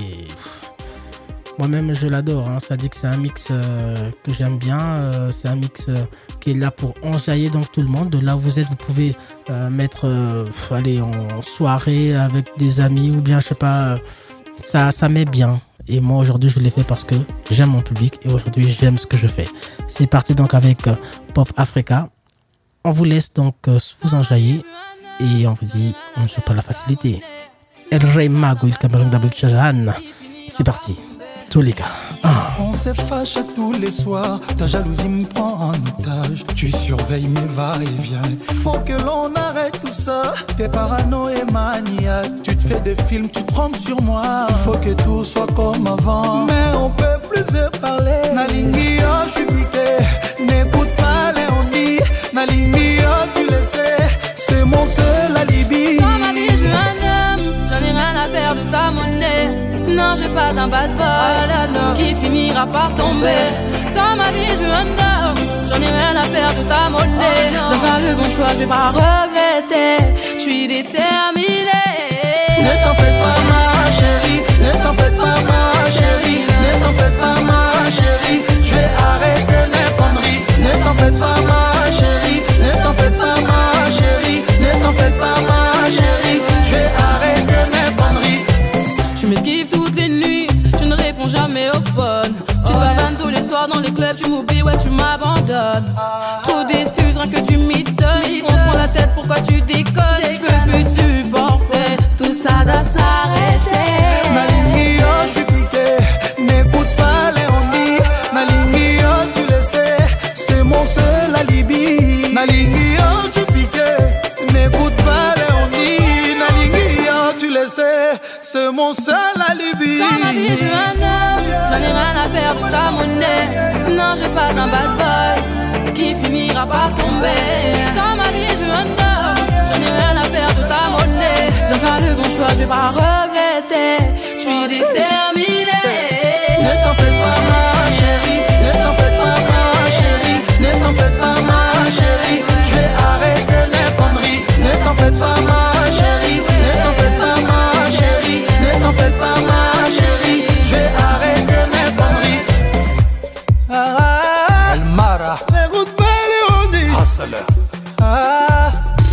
Moi-même, je l'adore. Hein. Ça dit que c'est un mix euh, que j'aime bien. Euh, c'est un mix euh, qui est là pour enjailler donc tout le monde. De là où vous êtes, vous pouvez euh, mettre, euh, aller en soirée avec des amis ou bien, je sais pas, euh, ça, ça met bien. Et moi, aujourd'hui, je l'ai fait parce que j'aime mon public et aujourd'hui, j'aime ce que je fais. C'est parti donc avec euh, Pop Africa. On vous laisse donc euh, vous enjailler et on vous dit, on ne joue pas la facilité. El Rey Mago, il Cameroun Double Chajan. C'est parti. Tous les gars. Ah. On se fâche tous les soirs, ta jalousie me prend en otage. Tu surveilles mes va-et-vient. Faut que l'on arrête tout ça. T'es parano et maniaque. Tu te fais des films, tu te trompes sur moi. Il faut que tout soit comme avant. Mais on peut plus se parler. Nalingi, oh, je suis piqué. N'écoute pas les on dit. Nalingi, oh, tu le sais. C'est mon seul alibi. Dans ma vie, je veux un homme. J'en ai rien à faire de ta monnaie. Non, je veux pas d'un bad boy qui finira par tomber. Dans ma vie, je veux un homme. J'en ai rien à faire de ta monnaie. Je vais faire le bon choix, je vais pas regretter. Je suis déterminée. Ne t'en fais pas, ma chérie. Ne t'en fais pas, ma chérie. Ne t'en fais pas, ma chérie. Je vais arrêter mes conneries. Ne t'en fais pas, ma chérie. Ne t'en fais pas, ma chérie. Ne t'en fais pas, ma chérie. Je vais arrêter mes conneries. Tu m'esquives toutes les nuits, tu ne réponds jamais au phone. Tu te pavanes tous les soirs dans les clubs, tu m'oublies, ouais tu m'abandonnes. Trop d'excuses, rien que tu m'étonnes. On se prend la tête, pourquoi tu déconnes? Je peux plus te supporter, tout ça doit s'arrêter. Nalingi, oh, je suis piqué. N'écoute pas les on-dit. Nalingi, oh, tu le sais. C'est mon seul alibi. Nalingi, oh, je suis piqué. N'écoute pas les on-dit. Nalingi, oh, tu le sais. C'est mon seul alibi. Dans ma vie, je veux un homme. J'en ai rien à faire de ta monnaie. Non, je veux pas d'un bad boy qui finira par tomber. Dans ma vie, je veux un homme. J'en ai rien à faire de ta monnaie. Je vais faire le bon choix, je vais pas regretter. Je suis déterminée. Ne t'en fais pas, ma chérie. Ne t'en fais pas, ma chérie. Ne t'en fais pas, ma chérie. Je vais arrêter mes conneries. Ne t'en fais pas, ma chérie. Ne t'en fais pas, ma chérie. Ne t'en fais pas, ma chérie. Je vais arrêter mes conneries. Ah, ah, El Mara. Les routes belles, on dit. Hustler. Ah.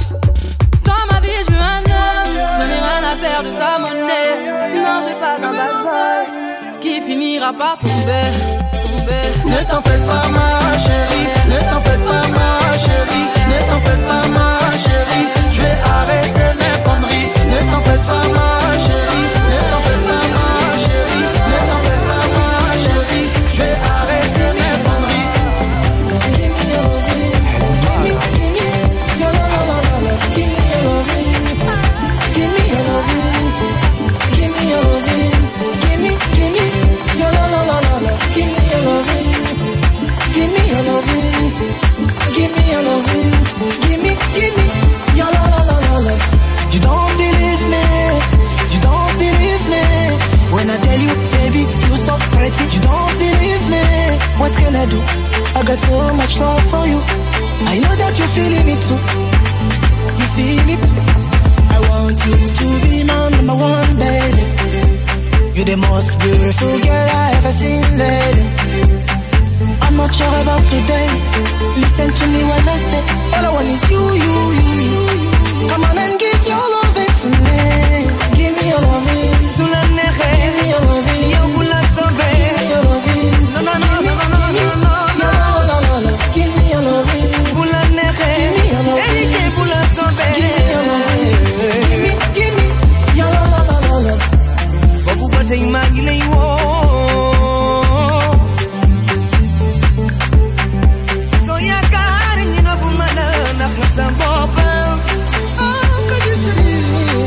Dans ma vie, je veux un homme. J'en ai rien à faire de ta monnaie. Non, je veux pas d'un bad boy qui finira par tomber. tomber. Ne t'en fais pas, ma chérie. Ne t'en fais pas, ma chérie. Ne t'en fais pas, ma chérie. Je vais arrêter mes conneries. Ne t'en fais pas, ma chérie. Ne t'en fais pas, ma chérie. Ne t'en fais pas, ma chérie. Je vais arrêter mes conneries. Give me your loving. Give me, give me your love. Give me your loving. Give me your loving. Give me your loving. Give me, give me your love. Give me your loving. Give me your loving. Give me your loving. Give me, give me your love. You don't believe me. You don't believe me. When I tell you, baby, you so pretty. You don't believe me. What can I do? I got so much love for you. I know that you're feeling it too. You feel it. I want you to be my number one, baby. You're the most beautiful girl I ever seen, lady. I'm not sure about today. Listen to me when I say all I want is you, you, you, you. Come on and give your loving to me. Give me your loving. Sulaneche. Give me your loving. Yo bula sobe. Give me your loving. No no no no no no no no no no no. Give me your loving. Bula neche. Give me your loving. Elite bula sobe. Give me your loving. Give me, give me your love. Babu bata imagine you. So ya kare ni na bumana na khasa boba. Oh, could you see?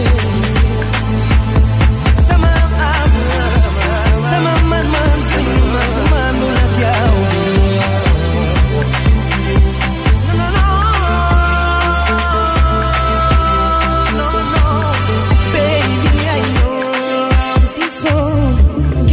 Sama sama man man kinu sama nula kyau. No no no. No no. Baby, I know I'm so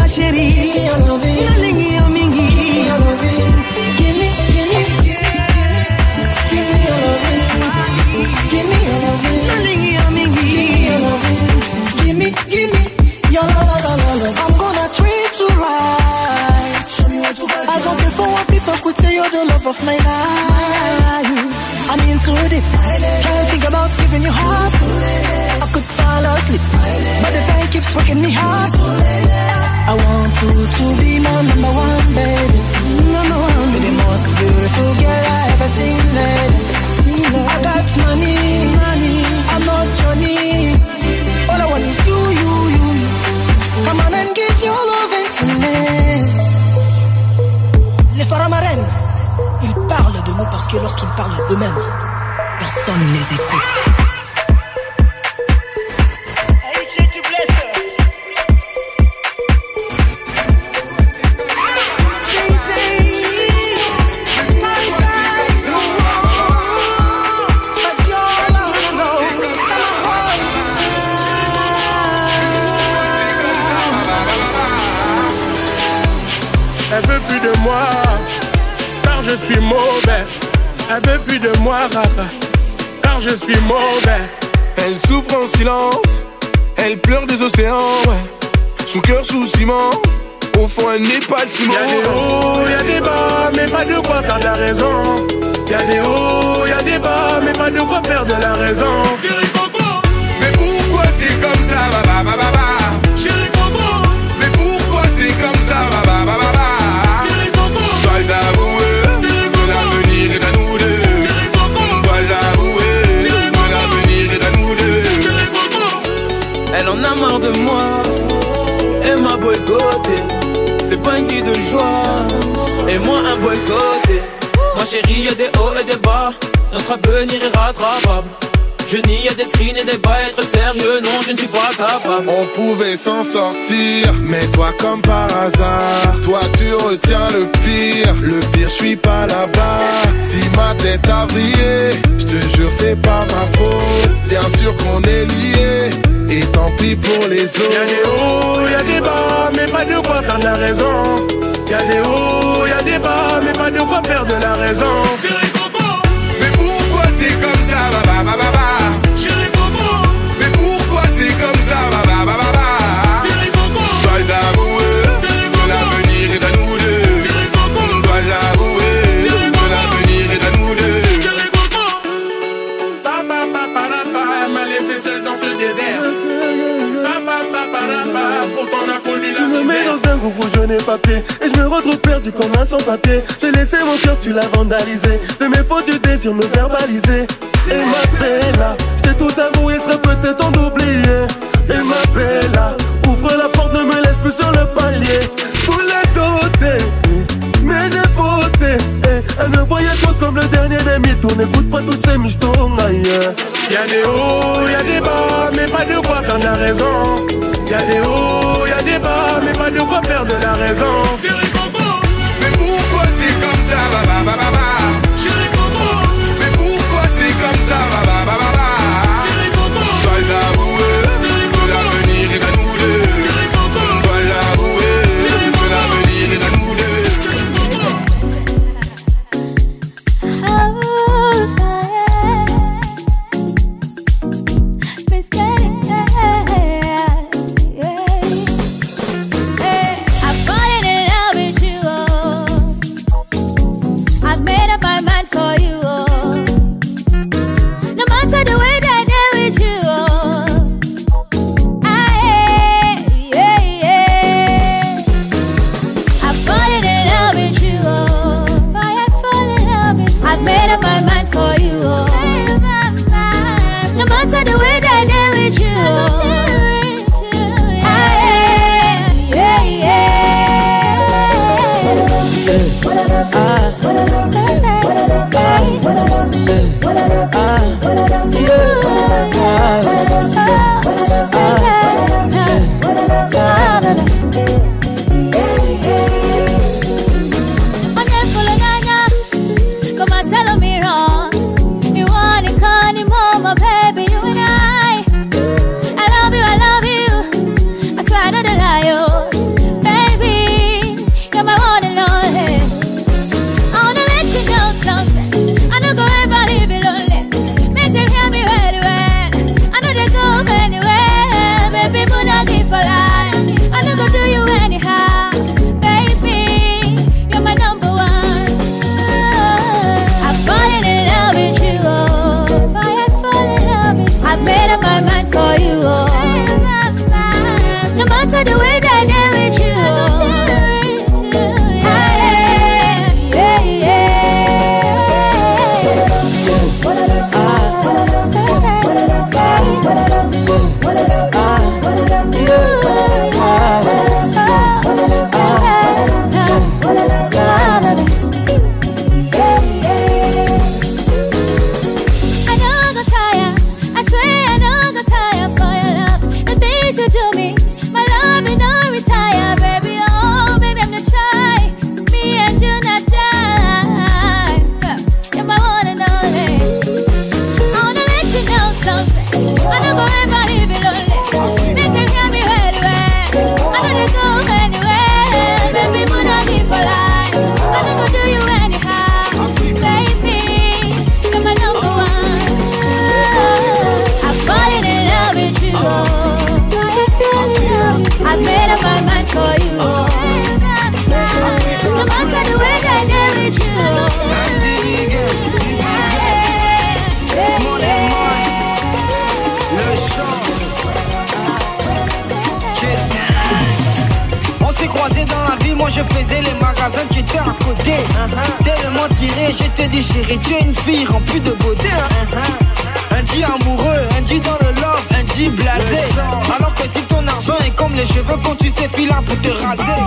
ma chérie. Nalingi yo mingi. Give me, give me, give me your loving. Give me your loving. Nalingi yo mingi. Give me, give me your love, love, love, love. I'm gonna treat you right. Show me what you got. I don't care for what people could say. You're the love of my life. I'm into it. Can't think about giving you half. I could fall asleep, but the pain keeps waking me up. I want you to be my number one, baby. Number one. You're the most beautiful girl I ever seen, lady. I got money, money. I'm not Johnny. All I want is you, you, you. Come on and give your loving to me. Les Faramarènes, ils parlent de nous parce que lorsqu'ils parlent d'eux-mêmes, personne ne les écoute. Elle veut plus de moi, car je suis mauvais. Elle veut plus de moi, rata, car je suis mauvais. Elle souffre en silence, elle pleure des océans, ouais. Son cœur sous ciment, au fond elle n'est pas de ciment. Y'a des hauts, y'a des bas, mais pas de quoi perdre la raison. Y'a des hauts, y'a des bas, mais pas de quoi perdre la raison. Chérie Coco, mais pourquoi t'es comme ça, ba ba ba ba ba. Chérie Coco, mais pourquoi c'est comme ça, ba ba ba ba ba. Chérie Coco, dois l'avouer, que l'avenir est à nous deux. Chérie Coco, dois l'avouer, que l'avenir est à nous deux. Chérie Coco, elle en a marre de moi, elle m'a boycotté. C'est pas une fille de joie, et moi un boycotté. Ma chérie, y'a des hauts et des bas, notre avenir est rattrapable. Je nie, y'a des screens et des bas, être sérieux, non, je ne suis pas capable. On pouvait s'en sortir, mais toi comme par hasard, toi tu retiens le pire. Le pire, je suis pas là-bas. Si ma tête a vrillé, je te jure c'est pas ma faute. Bien sûr qu'on est liés, et tant pis pour les autres. Y'a des hauts, y'a des bas, mais pas de quoi perdre la raison. Y'a des hauts, y'a des bas, mais pas de quoi perdre la raison. Chérie Coco, mais pourquoi t'es comme ça, ba ba ba ba ba. Chérie Coco, mais pourquoi c'est comme ça, ba ba ba ba ba. Chérie Coco, dois l'avouer, que l'avenir est à nous deux. Chérie Coco, dois l'avouer, que l'avenir est à nous deux. Chérie Coco, papa papa papa, elle m'a laissé seule dans ce désert. Papa papa papa, pourtant on a connu la misère. Tu me mets dans un gouffre où je n'ai pas pied, et je me retrouve perdu comme un sans-papier. J'ai laissé mon cœur, tu l'as vandalisé. De mes fautes, tu désires me verbaliser. Et ma bella, je t'ai tout avoué, il serait peut-être temps d'oublier. Et ma bella, ouvre la porte, ne me laisse plus sur le palier. Vous l'êtes doté, mais j'ai voté. Et elle me voyait toi comme le dernier des mythos. N'écoute pas tous ces michetons ailleurs. Y'a des hauts, y'a des bas, mais pas de quoi perdre la raison. Y'a des hauts, y'a des bas, mais pas de quoi perdre la raison. Chérie Coco, mais pourquoi t'es comme ça, ba ba ba ba ba. Chérie Coco, mais pourquoi c'est comme ça, ba ba ba ba ba. Chérie Coco, dois l'avouer, que l'avenir est à nous deux. Chérie Coco, dois l'avouer, que l'avenir est à nous deux. I fallen in love with matter the way that I get with you. Yeah, yeah, I've made up my mind for you. No matter the way that I get with you. On s'est croisés dans la vie, moi je faisais les magasins, tu étais à côté. uh-huh. Tellement tiré, j'étais déchiré. Tu es une fille remplie de beauté. uh-huh. Un dit amoureux, un dit dans le love, un dit blasé. Alors que si ton argent est comme les cheveux quand tu sais filer pour te raser.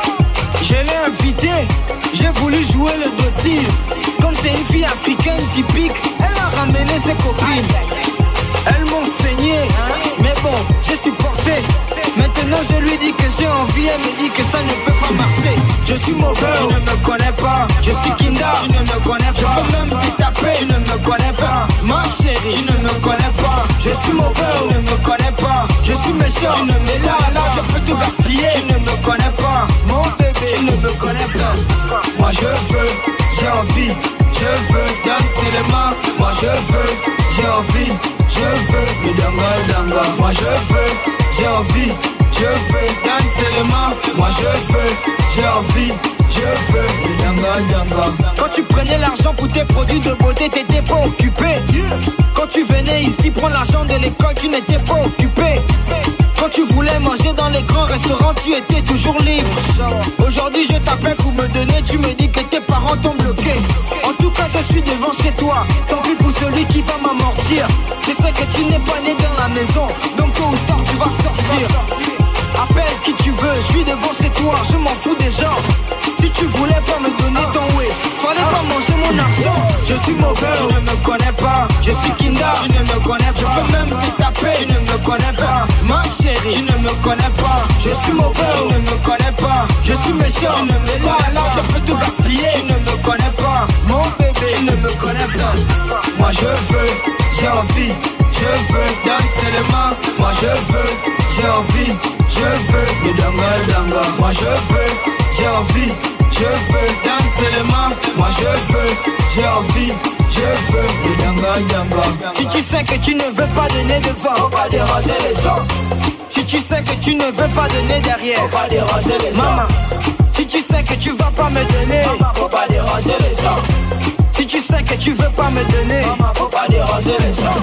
Je l'ai invité, j'ai voulu jouer le dossier. Comme c'est une fille africaine typique, elle a ramené ses copines. Elles m'ont saigné, mais bon, j'ai supporté. Maintenant je lui dis que j'ai envie, elle me dit que ça ne peut pas marcher. Je suis mauvais, tu ne me connais pas. Je suis Kinda, tu ne me connais pas. Je peux même te taper, tu ne me connais pas. Ma chérie, tu ne me connais pas. Je suis mauvais, tu ne me connais pas. Je suis méchant, tu ne me là, là, je peux tout gaspiller. Tu ne me connais pas, mon bébé, tu ne me connais pas. Moi je veux, j'ai envie, je veux danser les mains. Moi je veux, j'ai envie, je veux le danga danga. Moi je veux, j'ai envie, je veux danser les mains. Moi je veux, j'ai envie, je veux le danga danga. Quand tu prenais l'argent pour tes produits de beauté, t'étais pas occupé. Quand tu venais ici prendre l'argent de l'école, tu n'étais pas occupé. Quand tu voulais manger dans les grands restaurants, tu étais toujours libre. Aujourd'hui je t'appelle pour me donner, tu me dis que tes parents t'ont bloqué. En tout cas je suis devant chez toi, tant pis pour celui qui va m'amortir. Je sais que tu n'es pas né dans la maison, donc tôt ou tard tu vas sortir. Appelle qui tu veux, je suis devant chez toi, je m'en fous des gens. Si tu voulais pas me donner ton way, fallait pas manger mon argent. Je suis mauvais, tu ne me connais pas. Je suis Kinda, tu ne me connais pas. Je peux même te taper, tu ne me connais pas. Ma chérie, tu ne me connais pas. Je suis mauvais, tu ne me connais pas. Je suis méchant, tu ne me là, là, je peux tout gaspiller. Tu ne me connais pas, mon bébé, tu ne me connais pas. Moi je veux, j'ai envie, je veux danser les mains. Moi je veux, j'ai envie, je veux le danga danga. Moi je veux, j'ai envie, je veux danser les mains. Moi je veux, j'ai envie, je veux le danga danga. Si tu sais que tu ne veux pas donner devant, faut pas déranger les gens. Si tu sais que tu ne veux pas donner derrière, faut pas déranger les gens. Maman, si tu sais que tu vas pas me donner, maman, faut pas déranger les gens. Si tu sais que tu veux pas me donner, maman, faut pas déranger les gens.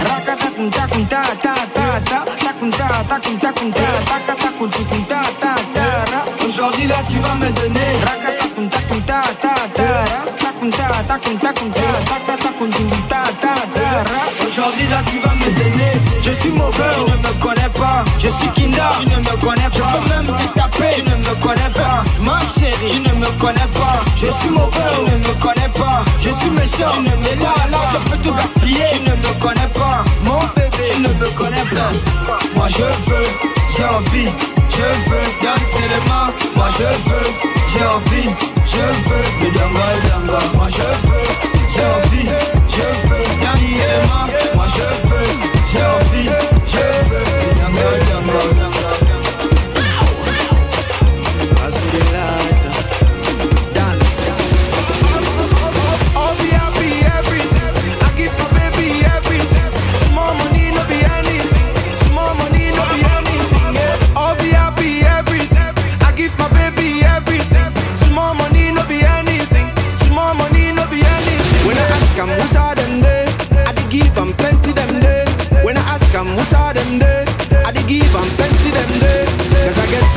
Aujourd'hui là tu vas me donner. Aujourd'hui là tu vas me donner. Je suis mauvais, tu ne me connais pas. Je suis Kinda, tu ne me connais pas. Je peux même te taper, tu ne me connais pas. Ma chérie, tu ne me connais pas. Je suis mauvais, tu ne me connais pas. Je suis méchant, tu ne me là, là, je peux tout gaspiller. Tu ne me connais pas, mon bébé, tu ne me connais pas. Moi je veux, j'ai envie, je veux danser les mains. Moi je veux, j'ai envie, je veux le danga danga. Moi je veux, j'ai envie, je veux danser les mains. Moi je veux, j'ai envie, je veux le danga danga. I'll be happy every day. I give my baby everything. Small money no be anything. Small money no be anything. Yeah. I'll be happy every day. I give my baby everything. Small money no be anything. Small money no be anything. When I ask 'em who's all them there, I dey give 'em plenty them there. When I ask 'em who's all them there,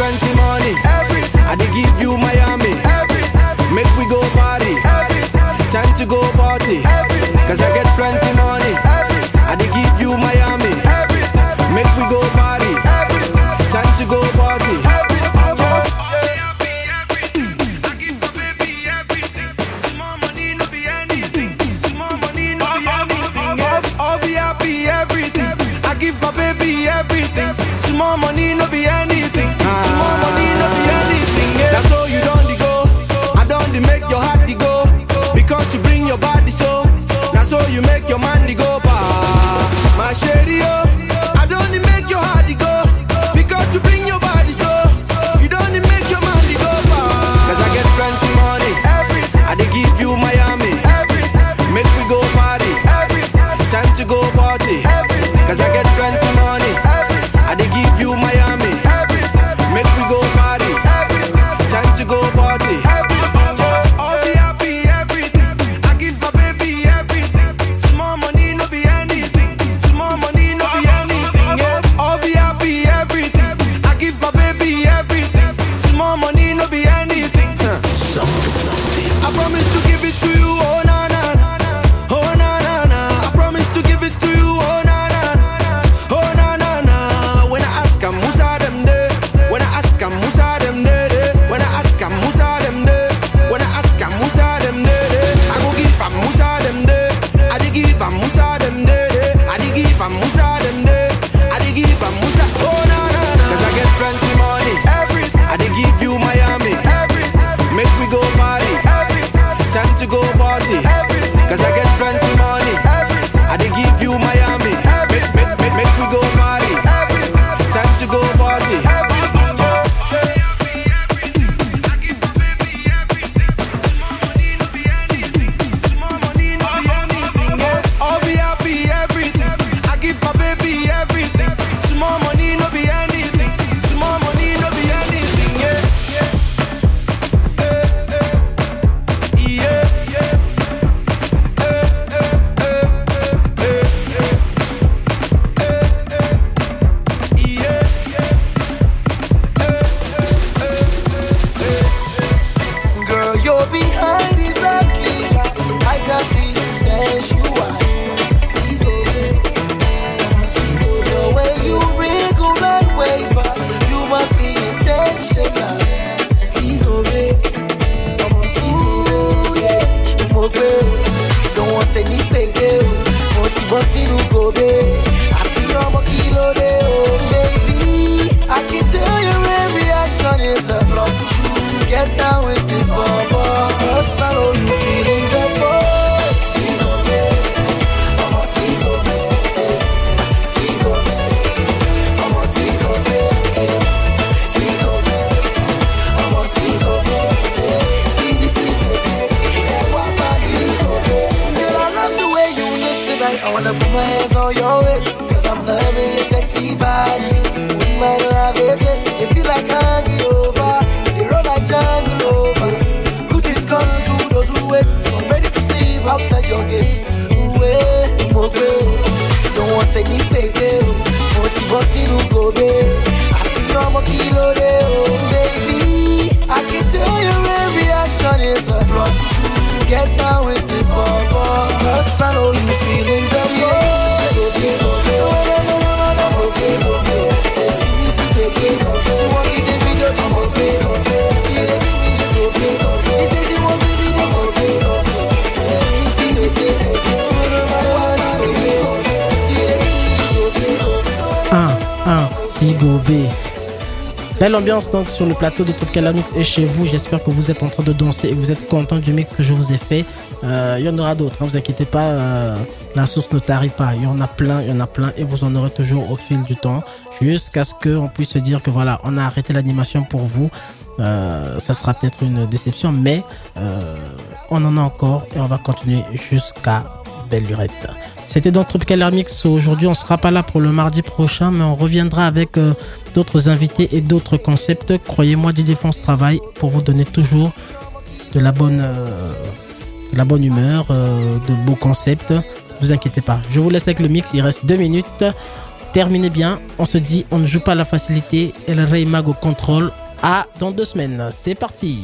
plenty money. Everything. I dey give you Miami. Everything. Make we go party. Everything. Time to go party. Everything. Cause I get plenty money. Everything. I dey give you Miami. Everything. Make we go party. Everything. Time to go party. Everything, small money no be anything. Small money no be anything. Yeah. That's all you don't go. I don't make your heart go. Because you bring your body so. That's all you make your man go. My shady oh. I don't make your heart go. Because you bring your body so. You don't make your man go. Cause I get plenty money. Everything. I dey give you Miami. Everything. Make we go party. Everything. Time to go party. Everything. Cause I get plenty money. I dey give you Miami. Everything. Make we go party. Everything. Time to go party. Everything. All be happy, everything. I give my baby everything. Small money no be anything. Small money no be anything. Yeah. All be happy, everything. I give my baby everything. Small money no be anything. Huh. I promise to give it to you. Oh na na. Oh na na na. I promise to give it to you. Oh na na. Oh na na na. When I ask him, Musa them there. When I ask him, Musa them there. When I ask him, Musa them there. When I ask him, Musa them there. I go give him Musa them there. I dey give him Musa them there. I dey give him Musa them there. I dey give him Musa. Oh na na na. Cause I get plenty money. Everything. I dey give you Miami. Everything. Make we go party. Everything. Time to go party. Everything. Cause I get plenty money. Everything. I dey give you Miami. Make, make, make, make we go party. Everything. Time to go party. I'll be happy, everything. I give my baby everything. Small money no be anything. Small money no be anything. Yeah. Girl, you're behind is a killer. I can see you sensual. The way you wriggle and waver, you must be intentional. Ooh, yeah. Don't want any baby. Motivation to go there. Happy I'm a kilo there, oh baby. I can tell your every action is a block to get down with this bubble. Cause I know you feeling the boy. See go there. I'm a see go there. See go there. I'm a see go there. See go there. I'm a see go there. See me see baby. Yeah, what baby go there. Girl, I love the way you look tonight. I wanna put my hands on your waist. Cause I'm loving your sexy body. Wouldn't mind to have a taste. If you like hanging over, they roll like jungle over. Good things come to those who wait. So I'm ready to sleep outside your gates. Ooh, eh, ooh, eh. Don't want any baby. Motivation to go there. Happy I'm a kilo there, oh baby. I can tell your every action is a plot to get down with this bubble. Cause I know you feeling the way. un, un, Sigobé. Belle ambiance donc sur le plateau de Tropical Mix et chez vous. J'espère que vous êtes en train de danser et vous êtes content du mix que je vous ai fait. Euh, il y en aura d'autres, ne hein, vous inquiétez pas. Euh, la source ne tarit pas. Il y en a plein, il y en a plein et vous en aurez toujours au fil du temps. Jusqu'à ce qu'on puisse se dire que voilà, on a arrêté l'animation pour vous. Euh, ça sera peut-être une déception, mais euh, on en a encore et on va continuer jusqu'à belle lurette. C'était dans Tropical Air Mix. Aujourd'hui, on sera pas là pour le mardi prochain, mais on reviendra avec euh, d'autres invités et d'autres concepts. Croyez-moi, D J France travaille pour vous donner toujours de la bonne, euh, de la bonne humeur, euh, de beaux concepts. Ne vous inquiétez pas. Je vous laisse avec le mix. Il reste deux minutes. terminez bien. On se dit, on ne joue pas à la facilité. Et le Ray Mag au contrôle. À dans deux semaines. C'est parti.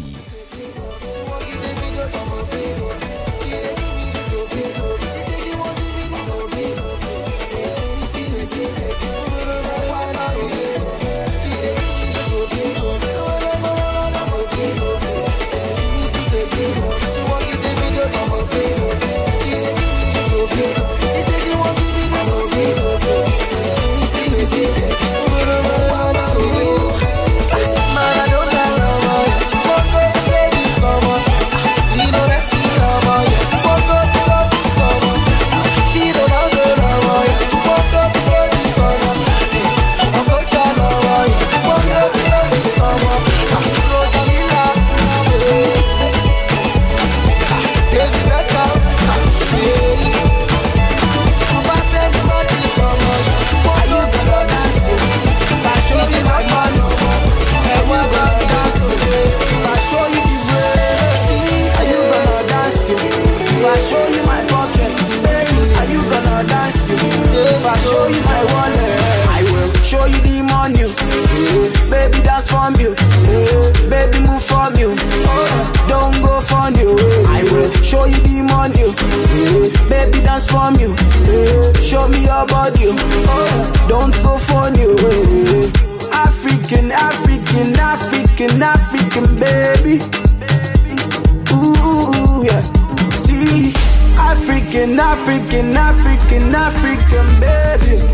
If I show you my wallet, I will show you the money. Yeah. Baby, dance from you. Yeah. Baby, move from you. Oh, don't go from you. Yeah. I will show you the money. Yeah. Baby, dance from you. Yeah. Show me your body. Oh, don't go from you. Yeah. African, African, African, African, baby. Ooh, yeah. See. African, African, African, African, baby.